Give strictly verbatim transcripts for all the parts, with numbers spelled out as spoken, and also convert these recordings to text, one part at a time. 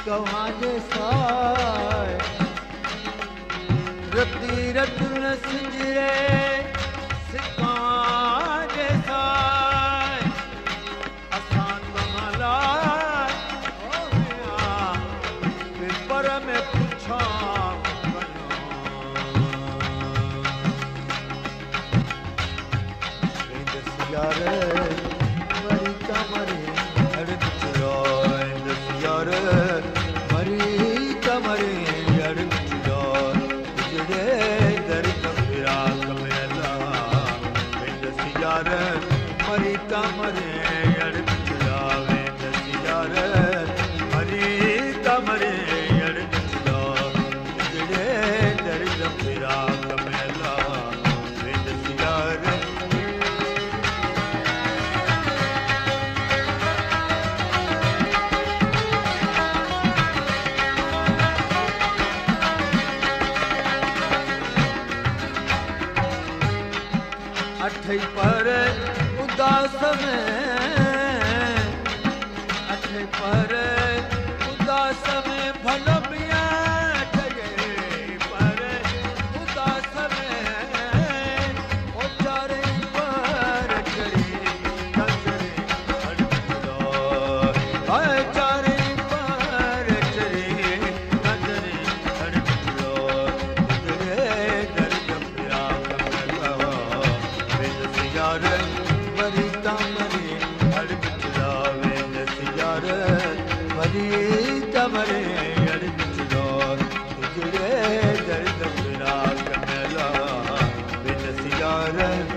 कव्हांजे साए रती रतन सिंजरे सिकांजे साए असां तव्हां पेपर में पुछा यार मरी कमरे अड़ चुरा यार मरी कमरे अड़ चुरा जड़े दर्द फिरा कमेला यार मरी कमरे अड़ चुरा यार मरी कमरे अड़ चुरा जड़े दर्द फिरा कमेला यार अठई पर उदास में अठई पर उदास में भलो पिया ठगे पर उदास में ओ चारे पर चढ़ी कंजरे अड़चो हाय चारे पर चढ़ी कंजरे अड़चो तेरे दर्द पिया कमला यार मरी कमरे अड़ चुरा यार मरी कमरे अड़ चुरा तुझे दर्द फिरा कमला यार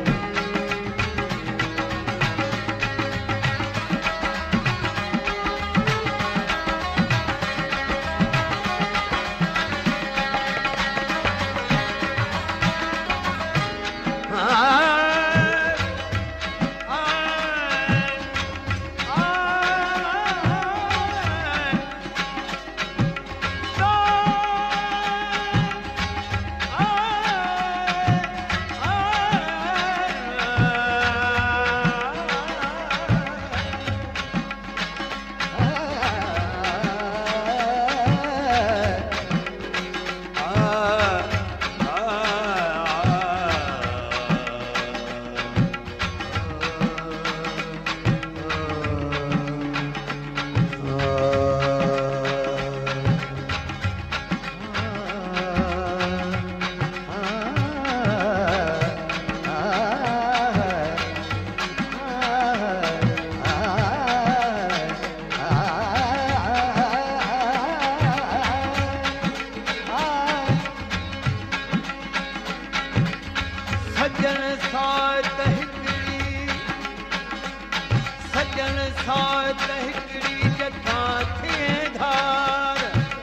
सजन साथ हिकड़ी सजन साथ हिकड़ी जखा थे धार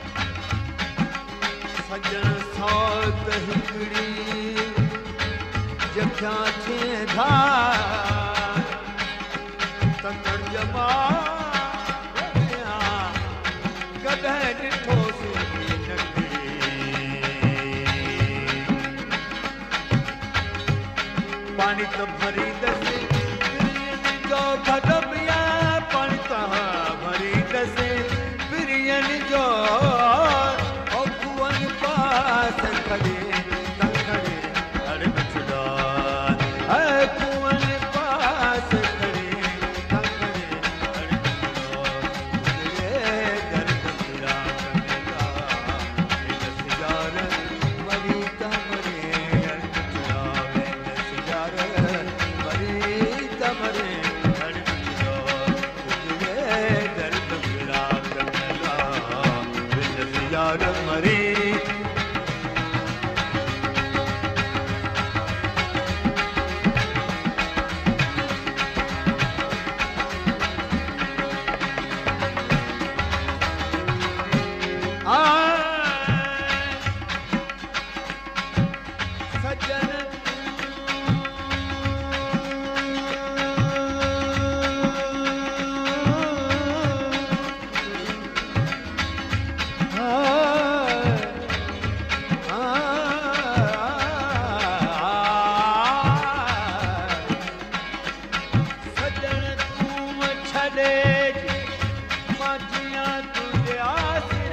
सजन साथ हिकड़ी जखा थे धार तकड़ जमा कदह ॾिठो पानी तो भरी दसे जो भदबिया पानी तो भरी दसे बिरियन जो ओ कुवन पास खड़े खड़े अड़ बिछड़ा है कुवन पास खड़े खड़े अड़ बिछड़ा ये दर्द फिरा कमेला यार मरी कमरे अड़ बिछड़ा मरी कमरे अड़ चुरा तुझे दर्द फिरा कमेला यार मरी सजन छॾे मां जियां तुंहिंजे आस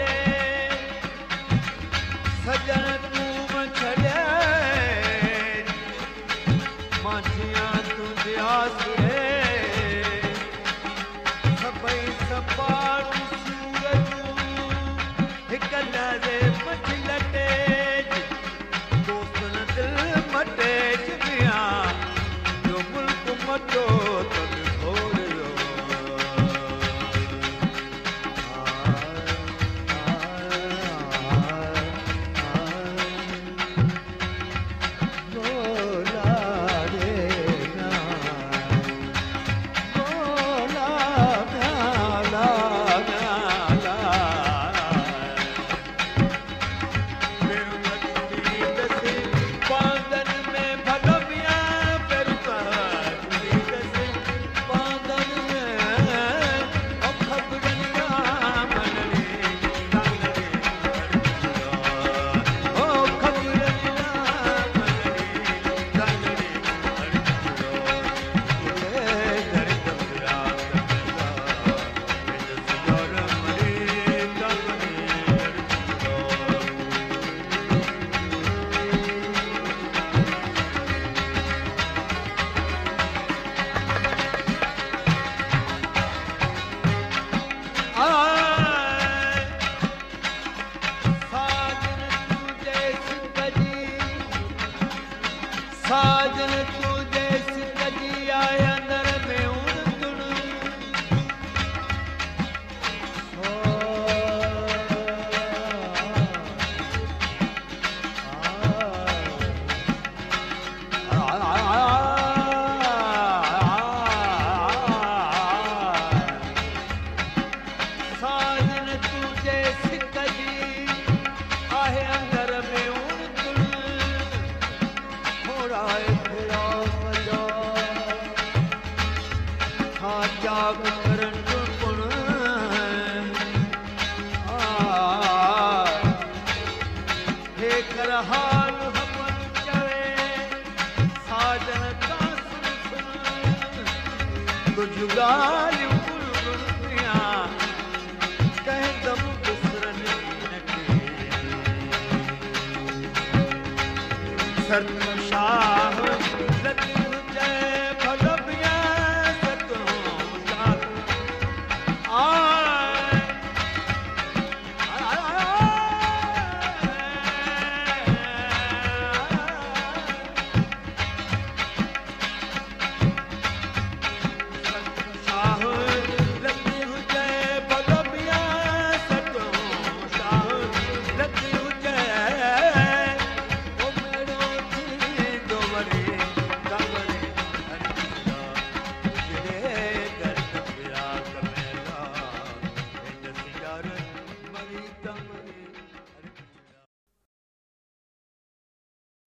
त्याग करन पुण हे कर हाल हमन चवे साजन का सुन तुझ गालियूं गुलगुनिया कहंदम बिसरन सत शाह लती हुजे भलबिया सतो शाह आए शाह लती हुजे भलबिया सतो शाह लती हुजे Come